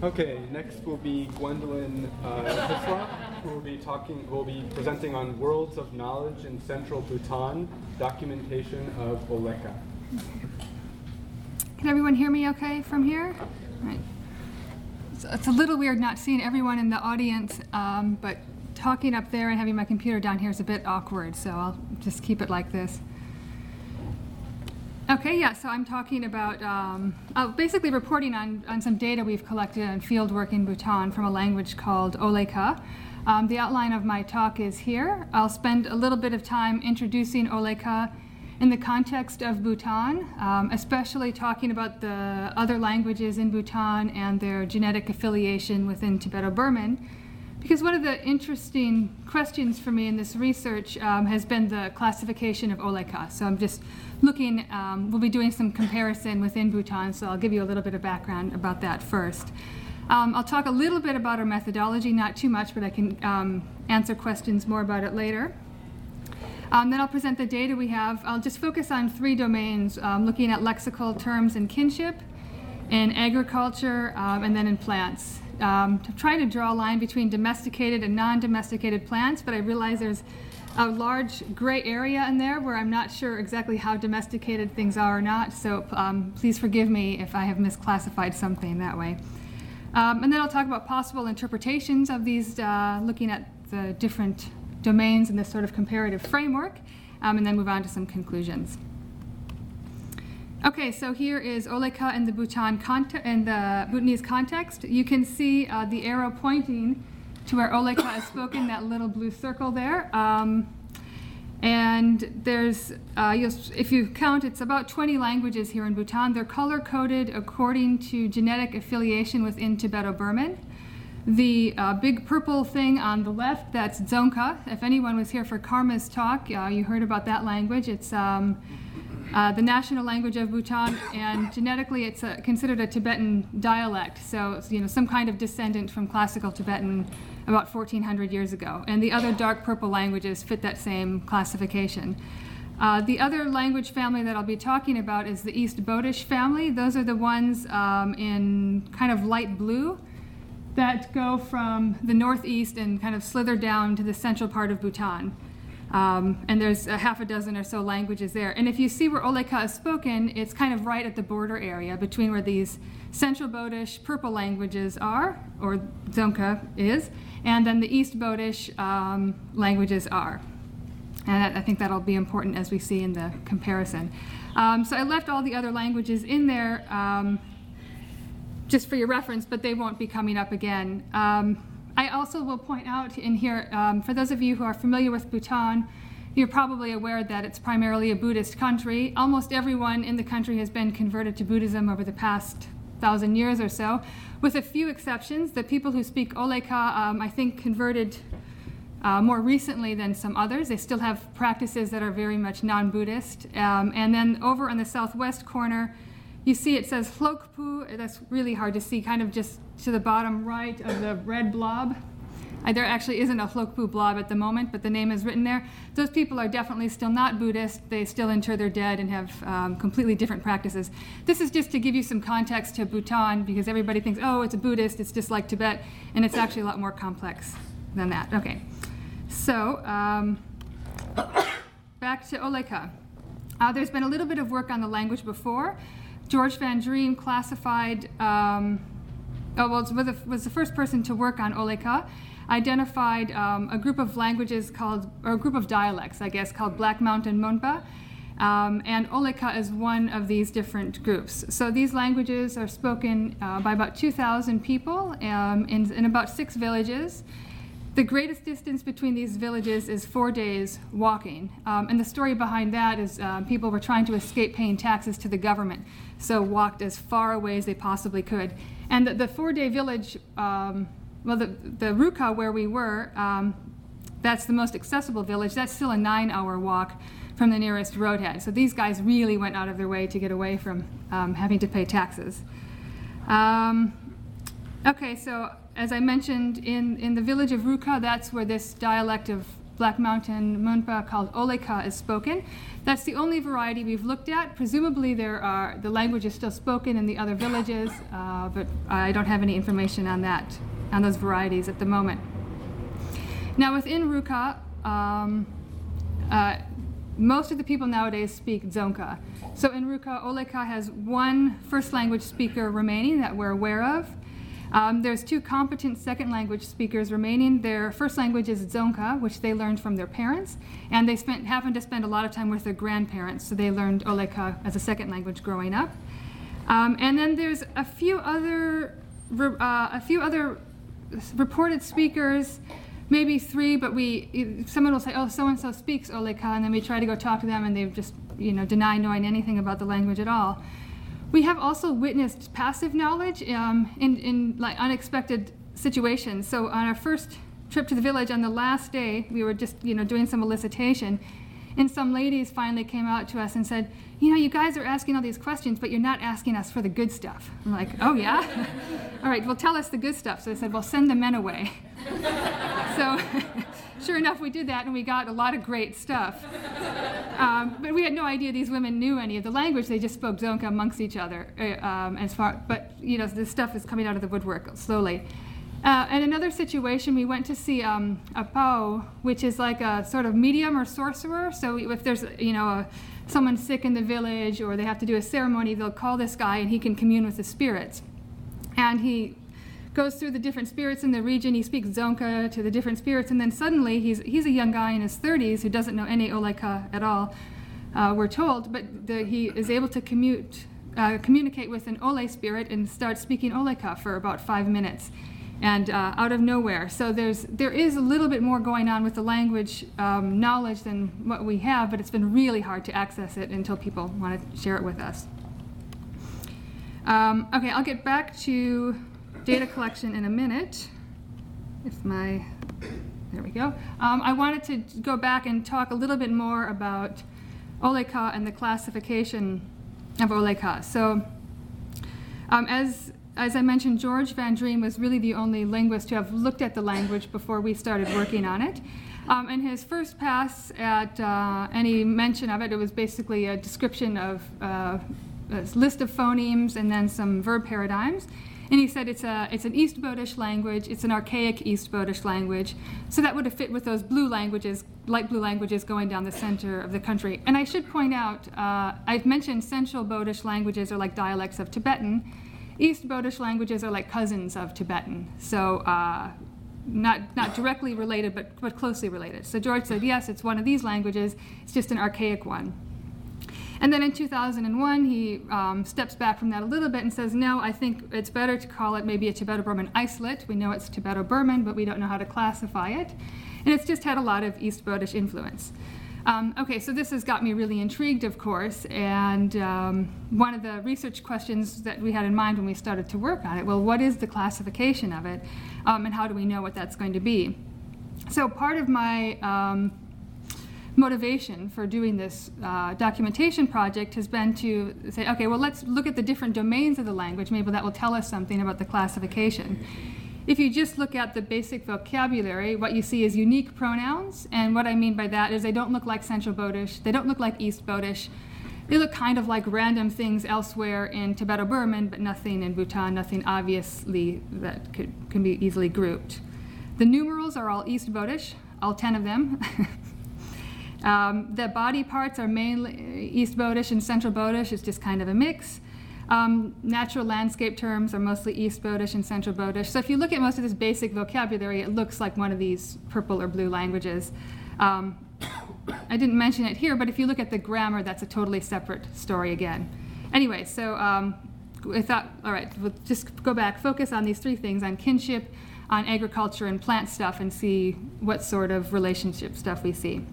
Okay, next will be Gwendolyn Hislop, who will be presenting on Worlds of Knowledge in Central Bhutan, documentation of Oleka. Can everyone hear me okay from here? All right. It's a little weird not seeing everyone in the audience, but talking up there and having my computer down here is a bit awkward, so I'll just keep it like this. Okay, yeah, so I'm talking about basically reporting on some data we've collected on field work in Bhutan from a language called Oleka. The outline of my talk is here. I'll spend a little bit of time introducing Oleka in the context of Bhutan, especially talking about the other languages in Bhutan and their genetic affiliation within Tibeto-Burman. Because one of the interesting questions for me in this research has been the classification of Oleka. So I'm just looking, we'll be doing some comparison within Bhutan, so I'll give you a little bit of background about that first. I'll talk a little bit about our methodology, not too much, but I can answer questions more about it later. Then I'll present the data we have. I'll just focus on 3 domains, looking at lexical terms and kinship, in agriculture, and then in plants. To try to draw a line between domesticated and non-domesticated plants, but I realize there's a large gray area in there where I'm not sure exactly how domesticated things are or not, so please forgive me if I have misclassified something that way. And then I'll talk about possible interpretations of these, looking at the different domains in this sort of comparative framework, and then move on to some conclusions. Okay, so here is Oleka in the Bhutanese context. You can see the arrow pointing to where Oleka is spoken, that little blue circle there. And there's, if you count, it's about 20 languages here in Bhutan. They're color-coded according to genetic affiliation within Tibeto-Burman. The big purple thing on the left, that's Dzongkha. If anyone was here for Karma's talk, you heard about that language. It's the national language of Bhutan, and genetically it's considered a Tibetan dialect, so some kind of descendant from classical Tibetan about 1400 years ago. And the other dark purple languages fit that same classification. The other language family that I'll be talking about is the East Bodish family. Those are the ones in kind of light blue that go from the northeast and kind of slither down to the central part of Bhutan. And there's a half a dozen or so languages there. And if you see where Oleka is spoken, it's kind of right at the border area between where these Central Bodish purple languages are, or Dzongkha is, and then the East Bodish languages are. And I think that'll be important as we see in the comparison. So I left all the other languages in there just for your reference, but they won't be coming up again. I also will point out in here, for those of you who are familiar with Bhutan, you're probably aware that it's primarily a Buddhist country. Almost everyone in the country has been converted to Buddhism over the past 1,000 years or so, with a few exceptions. The people who speak Oleka, I think, converted more recently than some others. They still have practices that are very much non-Buddhist. And then over in the southwest corner, you see it says Hlokpu. That's really hard to see, kind of just to the bottom right of the red blob. There actually isn't a Hlokpu blob at the moment, but the name is written there. Those people are definitely still not Buddhist. They still inter their dead and have completely different practices. This is just to give you some context to Bhutan, because everybody thinks, oh, it's a Buddhist, it's just like Tibet, and it's actually a lot more complex than that. Okay, so back to Oleka. There's been a little bit of work on the language before. George Van Driem classified, was the first person to work on Oleka, identified a group of languages called, or a group of dialects, I guess, called Black Mountain Monpa, and Oleka is one of these different groups. So these languages are spoken by about 2,000 people in about 6 villages. The greatest distance between these villages is 4 days walking. And the story behind that is people were trying to escape paying taxes to the government, so walked as far away as they possibly could. And the 4-day village, the Ruka where we were, that's the most accessible village. That's still a 9-hour walk from the nearest roadhead. So these guys really went out of their way to get away from having to pay taxes. Okay, so as I mentioned, in the village of Ruka, that's where this dialect of Black Mountain Munpa called Oleka is spoken. That's the only variety we've looked at. Presumably the language is still spoken in the other villages, but I don't have any information on that, on those varieties at the moment. Now within Ruka, most of the people nowadays speak Dzongkha. So in Ruka, Oleka has one first language speaker remaining that we're aware of. There's 2 competent second language speakers remaining. Their first language is Dzongkha, which they learned from their parents, and they happened to spend a lot of time with their grandparents, so they learned Oleka as a second language growing up. And then there's a few other reported speakers, maybe 3, but someone will say, oh, so-and-so speaks Oleka, and then we try to go talk to them, and they just deny knowing anything about the language at all. We have also witnessed passive knowledge in like unexpected situations. So on our first trip to the village, on the last day, we were just doing some elicitation, and some ladies finally came out to us and said, you guys are asking all these questions, but you're not asking us for the good stuff. I'm like, oh yeah? All right, well tell us the good stuff. So they said, well, send the men away. So sure enough, we did that, and we got a lot of great stuff. But we had no idea these women knew any of the language. They just spoke Dzongkha amongst each other. But this stuff is coming out of the woodwork slowly. In another situation, we went to see a Pao, which is like a sort of medium or sorcerer. So if there's someone sick in the village or they have to do a ceremony, they'll call this guy and he can commune with the spirits. And he goes through the different spirits in the region. He speaks Dzongkha to the different spirits, and then suddenly he's a young guy in his 30s who doesn't know any Oleka at all, we're told, but he is able to communicate with an Ole spirit and start speaking Oleka for about 5 minutes, and out of nowhere. So there is a little bit more going on with the language knowledge than what we have, but it's been really hard to access it until people want to share it with us. Okay, I'll get back to data collection in a minute. There we go. I wanted to go back and talk a little bit more about Oleka and the classification of Oleka. So as I mentioned, George Van Driem was really the only linguist to have looked at the language before we started working on it. And his first pass at any mention of it, it was basically a description of a list of phonemes and then some verb paradigms. And he said it's an East Bodish language, it's an archaic East Bodish language, so that would have fit with those blue languages, light blue languages going down the center of the country. And I should point out, I've mentioned Central Bodish languages are like dialects of Tibetan. East Bodish languages are like cousins of Tibetan, so not directly related, but closely related. So George said, yes, it's one of these languages, it's just an archaic one. And then in 2001, he steps back from that a little bit and says, no, I think it's better to call it maybe a Tibeto-Burman isolate. We know it's Tibeto-Burman, but we don't know how to classify it. And it's just had a lot of East Bodish influence. Okay, so this has got me really intrigued, of course, and one of the research questions that we had in mind when we started to work on it, well, what is the classification of it, and how do we know what that's going to be? So part of my motivation for doing this documentation project has been to say, okay, well, let's look at the different domains of the language. Maybe that will tell us something about the classification. If you just look at the basic vocabulary, what you see is unique pronouns, and what I mean by that is they don't look like Central Bodish, they don't look like East Bodish, they look kind of like random things elsewhere in Tibeto-Burman, but nothing in Bhutan, nothing obviously that can be easily grouped. The numerals are all East Bodish, all 10 of them. The body parts are mainly East Bodish and Central Bodish. It's just kind of a mix. Natural landscape terms are mostly East Bodish and Central Bodish. So if you look at most of this basic vocabulary, it looks like one of these purple or blue languages. I didn't mention it here, but if you look at the grammar, that's a totally separate story again. Anyway, so I thought, all right, we'll just go back, focus on these 3 things, on kinship, on agriculture and plant stuff, and see what sort of relationship stuff we see.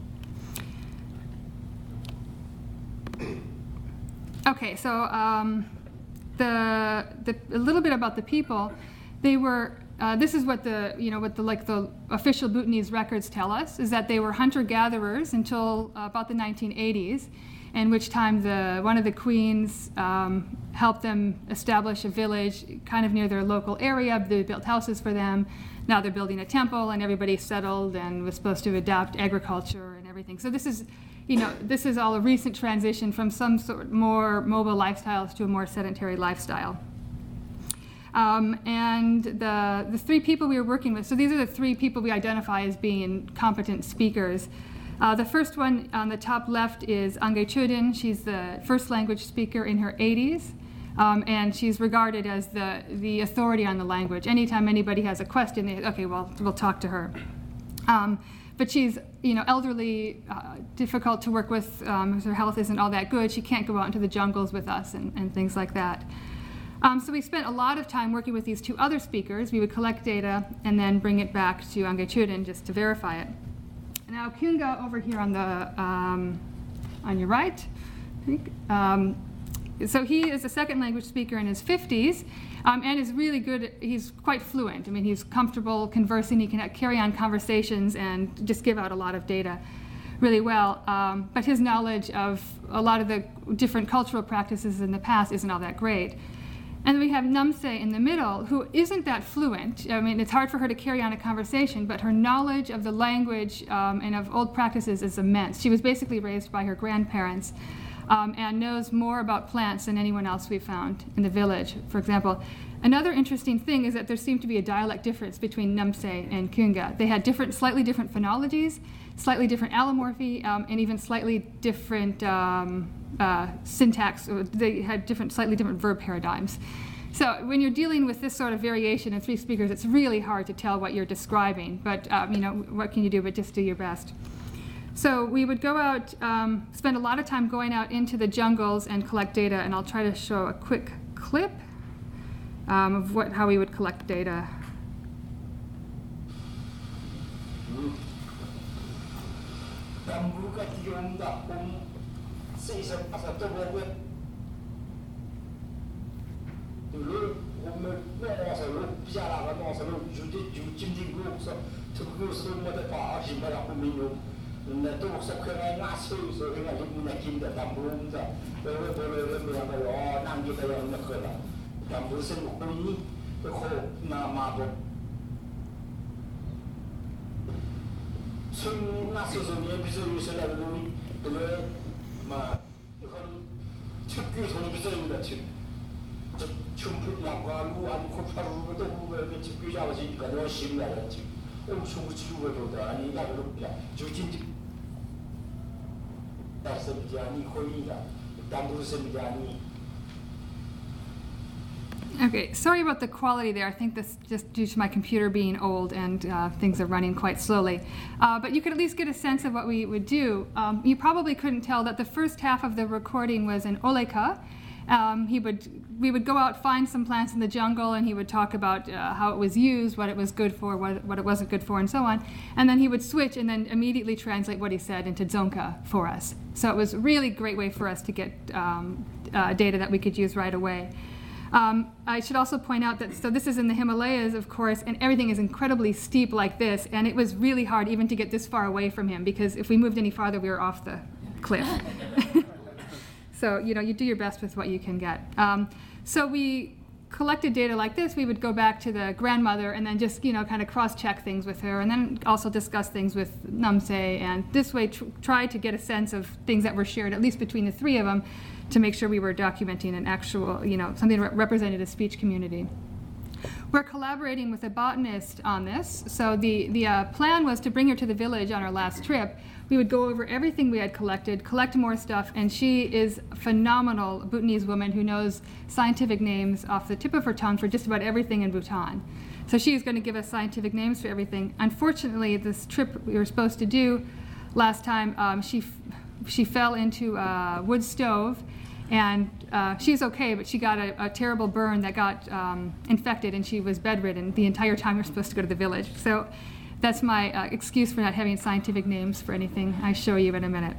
Okay, so a little bit about the people. They were. This is what the official Bhutanese records tell us, is that they were hunter-gatherers until about the 1980s, in which time one of the queens helped them establish a village kind of near their local area. They built houses for them. Now they're building a temple, and everybody settled and was supposed to adopt agriculture and everything. So this is, this is all a recent transition from some sort more mobile lifestyles to a more sedentary lifestyle. And the three people we were working with, so these are the three people we identify as being competent speakers. The first one on the top left is Angay Chudin. She's the first language speaker in her 80s, and she's regarded as the authority on the language. Anytime anybody has a question, okay, well, we'll talk to her. But she's, elderly, difficult to work with. Her health isn't all that good. She can't go out into the jungles with us and things like that. So we spent a lot of time working with these two other speakers. We would collect data and then bring it back to Angay Chudin just to verify it. Now Kyunga over here on your right, I think. So he is a second language speaker in his 50s and is really good. He's quite fluent. I mean, he's comfortable conversing. He can carry on conversations and just give out a lot of data really well. But his knowledge of a lot of the different cultural practices in the past isn't all that great. And we have Namse in the middle, who isn't that fluent. I mean, it's hard for her to carry on a conversation, but her knowledge of the language and of old practices is immense. She was basically raised by her grandparents and knows more about plants than anyone else we found in the village, for example. Another interesting thing is that there seemed to be a dialect difference between Namse and Kyunga. They had slightly different phonologies, slightly different allomorphy, and even slightly different syntax. They had slightly different verb paradigms. So when you're dealing with this sort of variation in three speakers, it's really hard to tell what you're describing. But what can you do but just do your best? So we would go out, spend a lot of time going out into the jungles and collect data. And I'll try to show a quick clip of how we would collect data. Okay, sorry about the quality there. I think that's just due to my computer being old and things are running quite slowly. But you could at least get a sense of what we would do. You probably couldn't tell that the first half of the recording was in Oleka. We would go out, find some plants in the jungle, and he would talk about how it was used, what it was good for, what it wasn't good for, and so on. And then he would switch and then immediately translate what he said into Dzongkha for us. So it was a really great way for us to get data that we could use right away. I should also point out that, so this is in the Himalayas, of course, and everything is incredibly steep like this, and it was really hard even to get this far away from him, because if we moved any farther, we were off the cliff. So, you do your best with what you can get. So we collected data like this. We would go back to the grandmother and then just, kind of cross-check things with her, and then also discuss things with Namse, and this way try to get a sense of things that were shared, at least between the three of them, to make sure we were documenting an actual, something that represented a speech community. We're collaborating with a botanist on this. So the plan was to bring her to the village on our last trip. We would go over everything we had collected, collect more stuff, and she is a phenomenal Bhutanese woman who knows scientific names off the tip of her tongue for just about everything in Bhutan. So she is going to give us scientific names for everything. Unfortunately, this trip we were supposed to do last time, she fell into a wood stove, and she's okay, but she got a terrible burn that got infected, and she was bedridden the entire time we were supposed to go to the village. So that's my excuse for not having scientific names for anything I show you in a minute.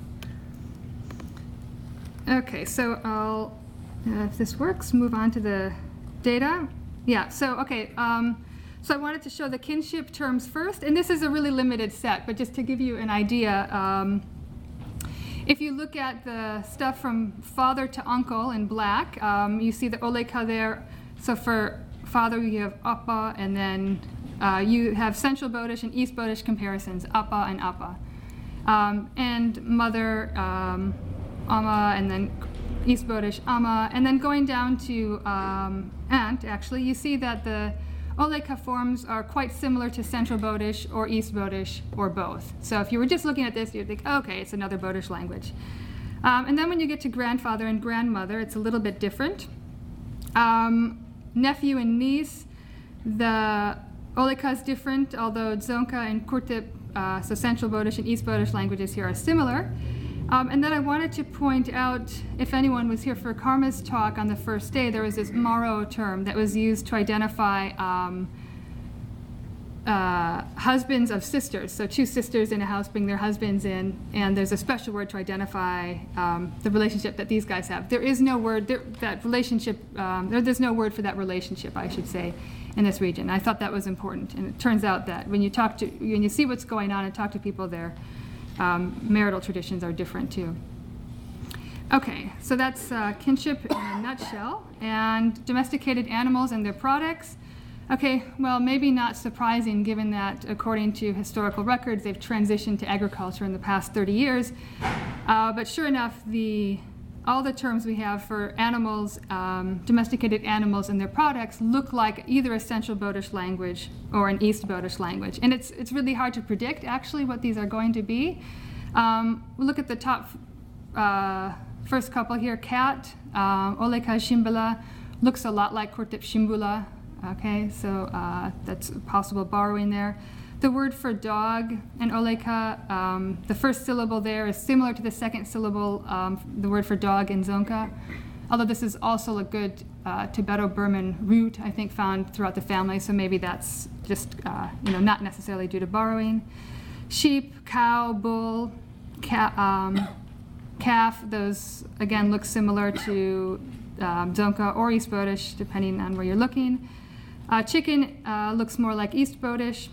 Okay, so I'll, if this works, move on to the data. Yeah, so, okay, so I wanted to show the kinship terms first, and this is a really limited set, but just to give you an idea, If you look at the stuff from father to uncle in black, you see the Oleka there. So for father, you have Appa, and then you have Central Bodish and East Bodish comparisons, Appa and Appa. And mother, Amma, and then East Bodish, Amma. And then going down to aunt, actually, you see that the Oleka forms are quite similar to Central Bodish or East Bodish or both. So if you were just looking at this, you'd think, oh, okay, it's another Bodish language. And then when you get to grandfather and grandmother, it's a little bit different. Nephew and niece, the Oleka is different, although Dzonka and Kurtip, so Central Bodish and East Bodish languages here are similar. And then I wanted to point out, if anyone was here for Karma's talk on the first day, there was this Maro term that was used to identify husbands of sisters. So two sisters in a house bring their husbands in, and there's a special word to identify the relationship that these guys have. There is no word, that relationship, there's no word for that relationship, I should say, in this region. I thought that was important, and it turns out that when you see what's going on and talk to people there, marital traditions are different too. Okay, so that's kinship in a nutshell, and domesticated animals and their products. Okay, well, maybe not surprising given that according to historical records, they've transitioned to agriculture in the past 30 years. But sure enough, all the terms we have for animals, domesticated animals and their products look like either a Central Bodish language or an East Bodish language. And it's really hard to predict actually what these are going to be. We'll look at the top first couple here. Cat, Oleka Shimbula, looks a lot like Kurtip Shimbula. Okay, so that's possible borrowing there. The word for dog in Oleka, the first syllable there is similar to the second syllable, the word for dog in Dzonka, although this is also a good Tibeto-Burman root, I think, found throughout the family, so maybe that's just not necessarily due to borrowing. Sheep, cow, bull, calf, those again look similar to Dzonka or East Bodish, depending on where you're looking. Chicken looks more like East Bodish.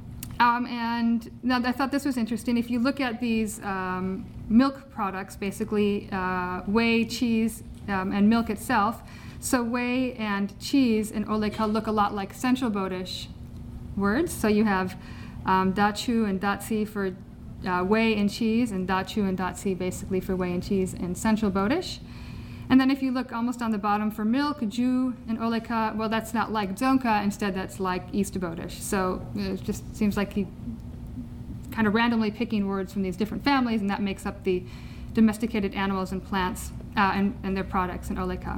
And now I thought this was interesting. If you look at these milk products, basically whey, cheese, and milk itself, so whey and cheese in Oleka look a lot like Central Bodish words. So you have dachu and datsi for whey and cheese, and dachu and datsi basically for whey and cheese in Central Bodish. And then if you look almost on the bottom for milk, ju and Oleka, well, that's not like Dzonka, instead that's like East Bodish. So it just seems like he kind of randomly picking words from these different families, and that makes up the domesticated animals and plants and their products in Oleka.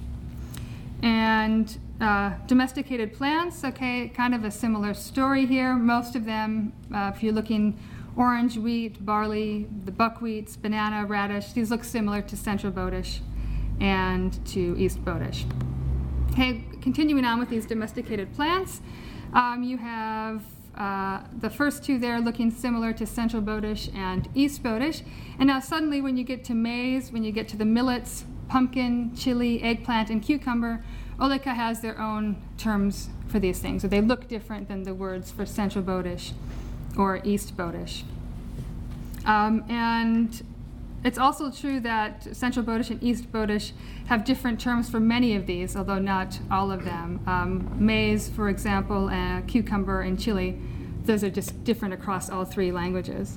And domesticated plants, okay, kind of a similar story here. Most of them, if you're looking orange, wheat, barley, the buckwheats, banana, radish, these look similar to Central Bodish and to East Bodish. Okay, continuing on with these domesticated plants, you have the first two there looking similar to Central Bodish and East Bodish. And now suddenly when you get to maize, when you get to the millets, pumpkin, chili, eggplant, and cucumber, Oleka has their own terms for these things. So they look different than the words for Central Bodish or East Bodish. And it's also true that Central Bodish and East Bodish have different terms for many of these, although not all of them. Maize, for example, cucumber, and chili, those are just different across all three languages.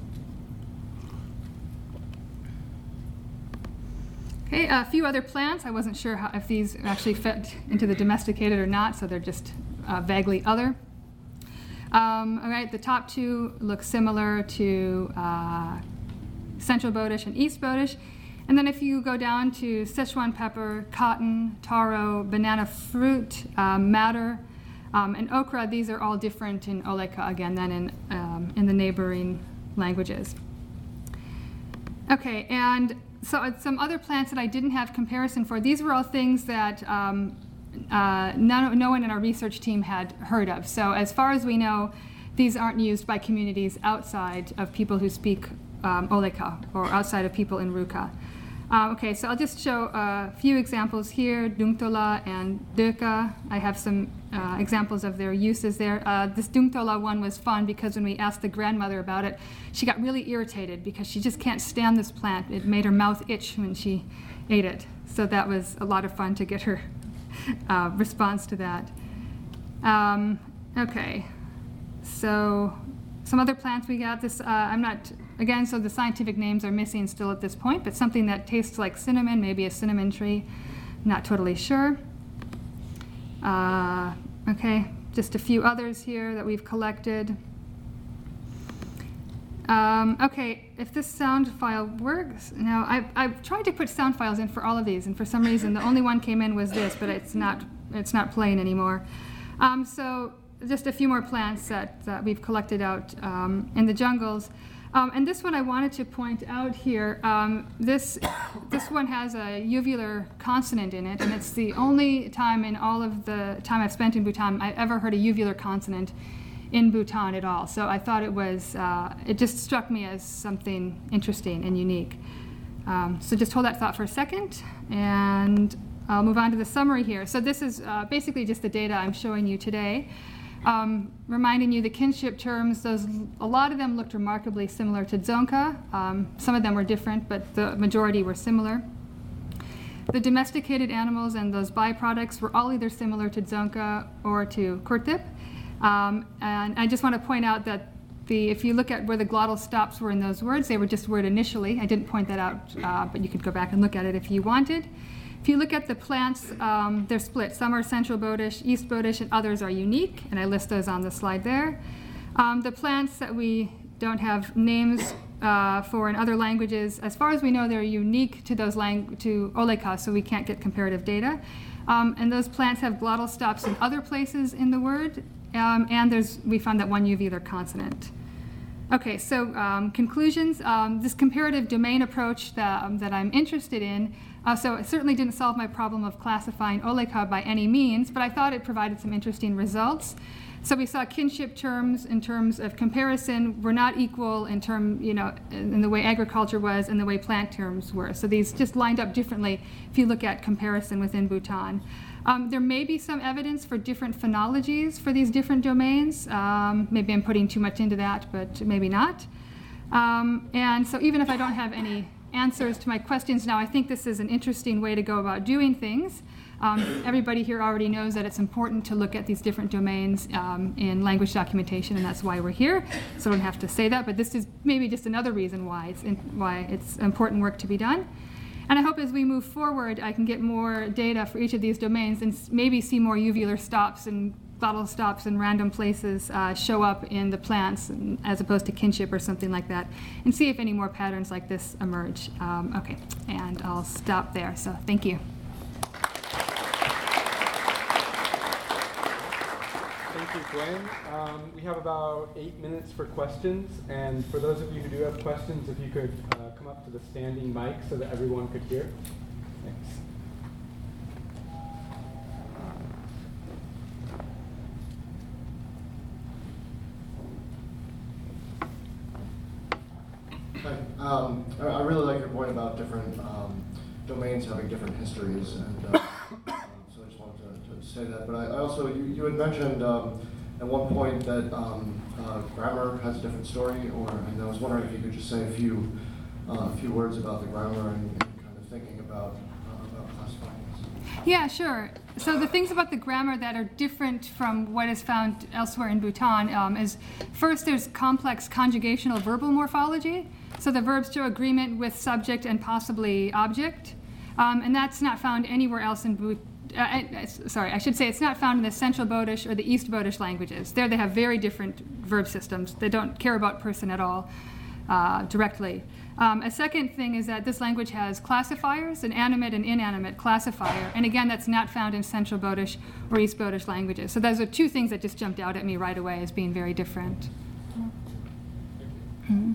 Okay, a few other plants. I wasn't sure if these actually fit into the domesticated or not, so they're just vaguely other. All right, the top two look similar to Central Bodish and East Bodish. And then if you go down to Sichuan pepper, cotton, taro, banana fruit, madder, and okra, these are all different in Oleka again than in the neighboring languages. Okay, and so some other plants that I didn't have comparison for, these were all things that no one in our research team had heard of. So as far as we know, these aren't used by communities outside of people who speak Oleka or outside of people in Ruka. Okay, so I'll just show a few examples here, Dungtola and Döka. I have some examples of their uses there. This Dungtola one was fun because when we asked the grandmother about it, she got really irritated because she just can't stand this plant. It made her mouth itch when she ate it. So that was a lot of fun to get her response to that. Okay, so some other plants we got. This, again, so the scientific names are missing still at this point, but something that tastes like cinnamon, maybe a cinnamon tree, not totally sure. Okay, just a few others here that we've collected. Okay, if this sound file works, now I've tried to put sound files in for all of these, and for some reason the only one came in was this, but it's not playing anymore. So just a few more plants that we've collected out in the jungles. And this one I wanted to point out here. This one has a uvular consonant in it, and it's the only time in all of the time I've spent in Bhutan I ever heard a uvular consonant in Bhutan at all. So I thought it just struck me as something interesting and unique. So just hold that thought for a second, and I'll move on to the summary here. So this is basically just the data I'm showing you today. Reminding you the kinship terms, a lot of them looked remarkably similar to Dzongkha. Some of them were different, but the majority were similar. The domesticated animals and those byproducts were all either similar to Dzongkha or to Kurtip. And I just want to point out that if you look at where the glottal stops were in those words, they were just word initially. I didn't point that out, but you could go back and look at it if you wanted. If you look at the plants, they're split. Some are Central Bodish, East Bodish, and others are unique, and I list those on the slide there. The plants that we don't have names for in other languages, as far as we know, they're unique to to Oleka, so we can't get comparative data. And those plants have glottal stops in other places in the word, and we found that one uvular consonant. Okay, so conclusions. This comparative domain approach that I'm interested in, so it certainly didn't solve my problem of classifying Oleka by any means, but I thought it provided some interesting results. So we saw kinship terms in terms of comparison were not equal in the way agriculture was and the way plant terms were. So these just lined up differently if you look at comparison within Bhutan. There may be some evidence for different phonologies for these different domains. Maybe I'm putting too much into that, but maybe not. And so even if I don't have any answers to my questions now, I think this is an interesting way to go about doing things. Everybody here already knows that it's important to look at these different domains in language documentation, and that's why we're here. So I don't have to say that, but this is maybe just another reason why it's important work to be done. And I hope as we move forward, I can get more data for each of these domains and maybe see more uvular stops and glottal stops in random places show up in the plants as opposed to kinship or something like that, and see if any more patterns like this emerge. Okay, and I'll stop there. So thank you. Thank you, Gwen. We have about 8 minutes for questions, and for those of you who do have questions, if you could come up to the standing mic so that everyone could hear. Thanks. Hi. I really like your point about different domains having different histories, and so I just wanted to say that. But I also, you had mentioned at one point that grammar has a different story, and I was wondering if you could just say a few words about the grammar and kind of thinking about classifying this. Yeah, sure. So the things about the grammar that are different from what is found elsewhere in Bhutan is, first, there's complex conjugational verbal morphology. So the verbs show agreement with subject and possibly object. And that's not found anywhere else in Bhutan. I should say it's not found in the Central Bodish or the East Bodish languages. There they have very different verb systems. They don't care about person at all directly. A second thing is that this language has classifiers, an animate and inanimate classifier. And again, that's not found in Central Bodish or East Bodish languages. So those are two things that just jumped out at me right away as being very different. Mm-hmm.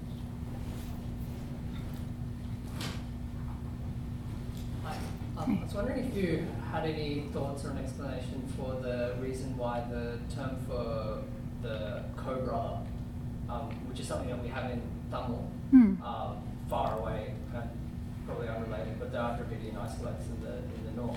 I was wondering if you had any thoughts or an explanation for the reason why the term for the co-brother, which is something that we have in Tamil, far away, probably totally unrelated, but there are Dravidian isolates in the north.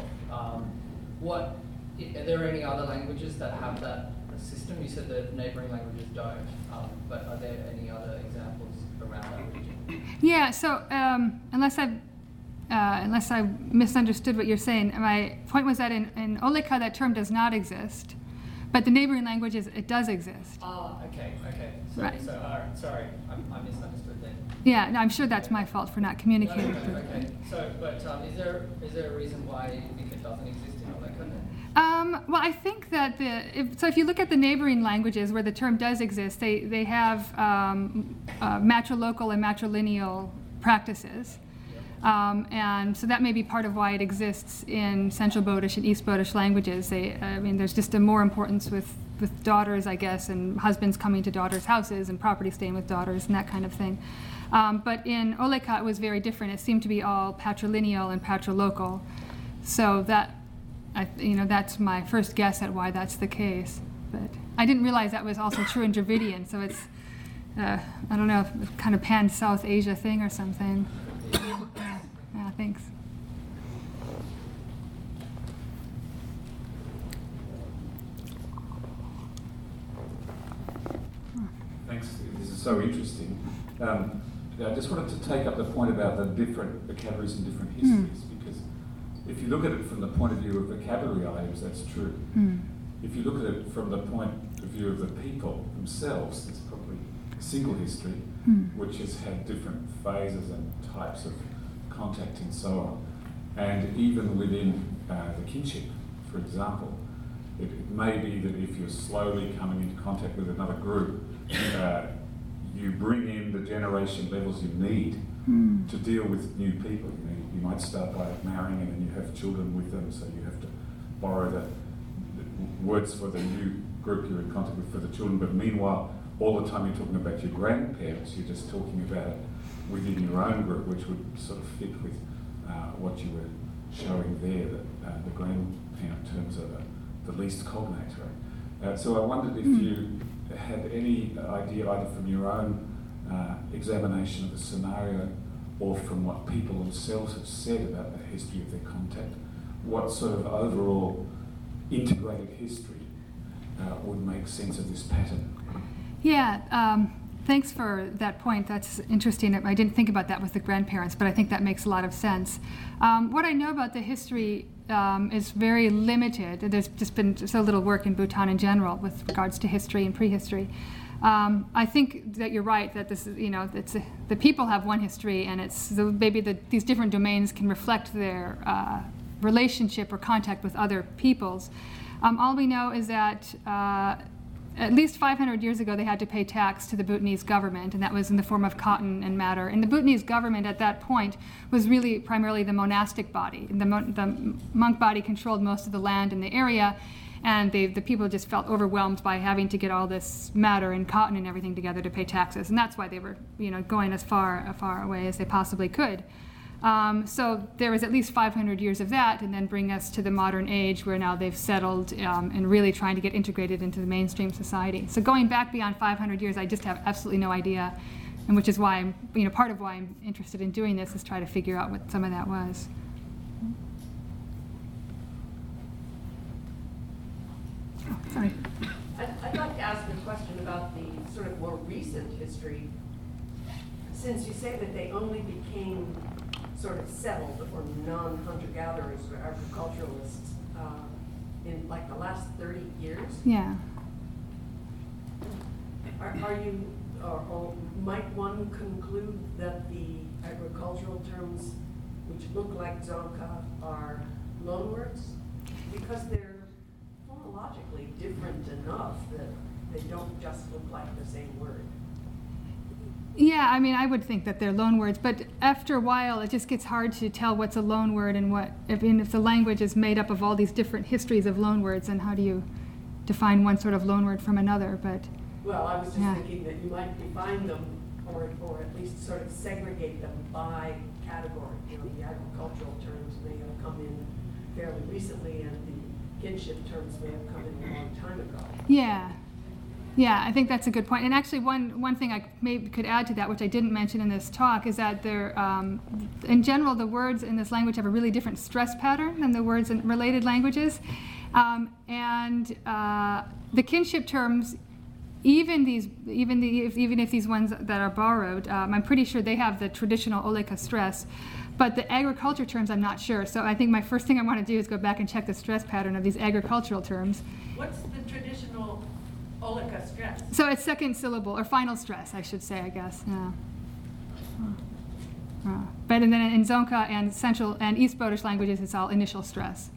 Are there any other languages that have that system? You said that neighbouring languages don't, but are there any other examples around that region? Yeah. So unless I misunderstood what you're saying, my point was that in Oleka that term does not exist, but the neighboring languages it does exist. Ah, okay. So, Right. So, all right, sorry, I misunderstood then. Yeah, no, I'm sure that's my fault for not communicating. No, okay. So, but is there a reason why you think it doesn't exist in Oleka then? Well, I think that if you look at the neighboring languages where the term does exist, they have matrilocal and matrilineal practices. And so that may be part of why it exists in Central Bodish and East Bodish languages. There's just a more importance with daughters, I guess, and husbands coming to daughters' houses and property staying with daughters and that kind of thing. But in Oleka, it was very different. It seemed to be all patrilineal and patrilocal. So that's my first guess at why that's the case. But I didn't realize that was also true in Dravidian. So it's, I don't know, kind of pan-South Asia thing or something. Yeah, thanks. Thanks. This is so interesting. I just wanted to take up the point about the different vocabularies and different histories, because if you look at it from the point of view of vocabulary items, that's true. If you look at it from the point of view of the people themselves, it's probably a single history, which has had different phases and types of contact and so on. And even within the kinship, for example, it may be that if you're slowly coming into contact with another group, you bring in the generation levels you need to deal with new people. You might start by marrying and then you have children with them, so you have to borrow the words for the new group you're in contact with for the children. But meanwhile, all the time you're talking about your grandparents, you're just talking about it within your own group, which would sort of fit with what you were showing there, that the grandparent terms are the least cognate, right? So I wondered if you had any idea, either from your own examination of the scenario or from what people themselves have said about the history of their contact, what sort of overall integrated history would make sense of this pattern. Yeah, thanks for that point. That's interesting. I didn't think about that with the grandparents, but I think that makes a lot of sense. What I know about the history is very limited. There's just been so little work in Bhutan in general with regards to history and prehistory. I think that you're right that this is, the people have one history, and it's maybe these different domains can reflect their relationship or contact with other peoples. All we know is that at least 500 years ago, they had to pay tax to the Bhutanese government, and that was in the form of cotton and madder. And the Bhutanese government at that point was really primarily the monastic body. The monk body controlled most of the land in the area, and the people just felt overwhelmed by having to get all this madder and cotton and everything together to pay taxes. And that's why they were, going as far away as they possibly could. So there was at least 500 years of that, and then bring us to the modern age where now they've settled and really trying to get integrated into the mainstream society. So going back beyond 500 years, I just have absolutely no idea, and which is why I'm, part of why I'm interested in doing this is try to figure out what some of that was. Oh, sorry. I'd like to ask a question about the sort of more recent history. Since you say that they only became sort of settled or non-hunter-gatherers or agriculturalists in like the last 30 years? Yeah. Are you, or might one conclude that the agricultural terms which look like Dzongkha are loanwords? Because they're phonologically different enough that they don't just look like the same word. Yeah, I would think that they're loan words, but after a while, it just gets hard to tell what's a loan word and what. If the language is made up of all these different histories of loan words, and how do you define one sort of loan word from another? But well, I was just thinking that you might define them, or at least sort of segregate them by category. The agricultural terms may have come in fairly recently, and the kinship terms may have come in a long time ago. Yeah. Yeah, I think that's a good point. And actually, one thing I maybe could add to that, which I didn't mention in this talk, is that in general, the words in this language have a really different stress pattern than the words in related languages. And the kinship terms, even if these ones that are borrowed, I'm pretty sure they have the traditional oleka stress. But the agriculture terms, I'm not sure. So I think my first thing I want to do is go back and check the stress pattern of these agricultural terms. What's the traditional oleka stress? So it's second syllable, or final stress, I should say, I guess. Yeah. But and then in Dzongkha and Central and East Bodish languages, it's all initial stress.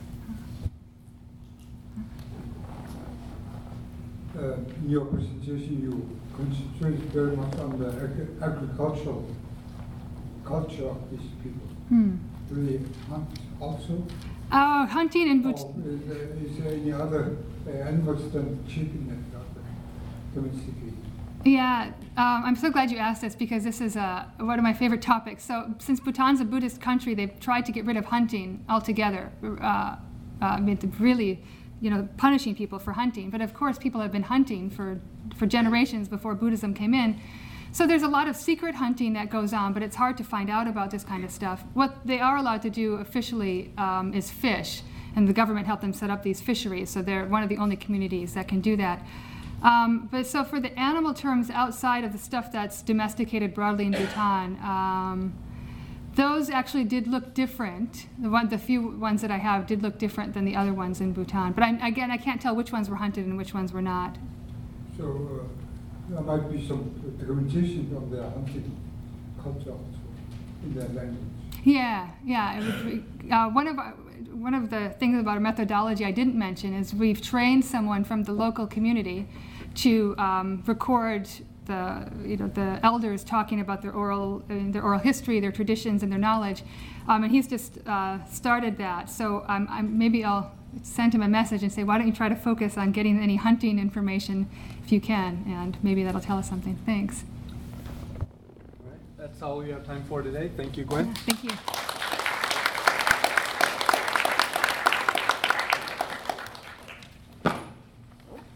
In your presentation, you concentrated very much on the agricultural culture of these people. Do they hunt also? Hunting and Or is there any other animals than sheep in that domestically? Yeah, I'm so glad you asked this because this is one of my favorite topics. So since Bhutan's a Buddhist country, they've tried to get rid of hunting altogether. Really, punishing people for hunting. But of course, people have been hunting for generations before Buddhism came in. So there's a lot of secret hunting that goes on, but it's hard to find out about this kind of stuff. What they are allowed to do officially is fish, and the government helped them set up these fisheries, so they're one of the only communities that can do that. But so for the animal terms outside of the stuff that's domesticated broadly in Bhutan, those actually did look different. The few ones that I have did look different than the other ones in Bhutan. But I can't tell which ones were hunted and which ones were not. So there might be some documentation of their hunting culture also in their language. Yeah. One of the things about our methodology I didn't mention is we've trained someone from the local community to record the elders talking about their oral history, their traditions, and their knowledge, and he's just started that. So maybe I'll send him a message and say, why don't you try to focus on getting any hunting information if you can, and maybe that'll tell us something. Thanks. All right, that's all we have time for today. Thank you, Gwen. Thank you.